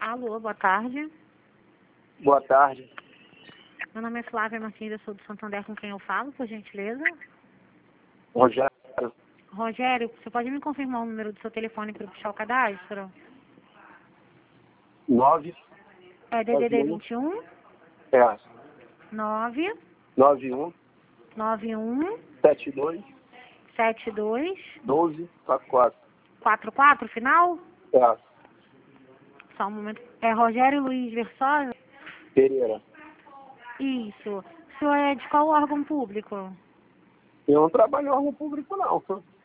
Alô, boa tarde. Boa tarde. Meu nome é Flávia Martins, eu sou do Santander, com quem eu falo, por gentileza? Rogério. Rogério, você pode me confirmar o número do seu telefone para eu puxar o cadastro? 9. É DDD 21 É. 9 91 91 72 72 12 44. 44, final? É. Só um momento. É Rogério Luiz Versosa? Pereira. Isso. O senhor é de qual órgão público? Eu não trabalho em órgão público, não.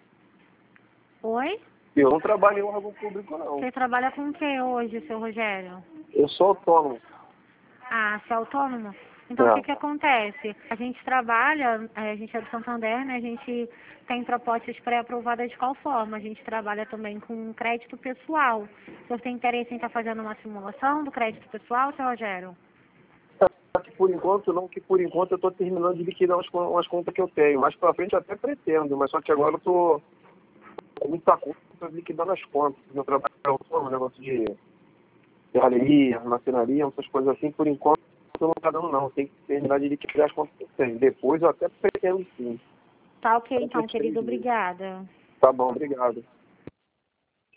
Oi? Eu não trabalho em órgão público, não. Você trabalha com o que hoje, seu Rogério? Eu sou autônomo. Ah, você é autônomo? Então, o que acontece? A gente trabalha, a gente é do Santander, né? A gente tem propostas pré-aprovadas de qual forma? A gente trabalha também com crédito pessoal. O senhor tem interesse em estar fazendo uma simulação do crédito pessoal, seu Rogério? Que por enquanto não, que por enquanto eu estou terminando de liquidar umas contas que eu tenho. Mais pra frente eu até pretendo, mas só que agora eu estou com muita conta liquidando as contas. Meu trabalho é autônomo, negócio de serralheria, marcenaria, essas coisas assim, por enquanto eu não está dando não. Tem que terminar de liquidar as contas que eu tenho. Depois eu até pretendo sim. Tá ok, então, querido. Obrigada. Tá bom, obrigado.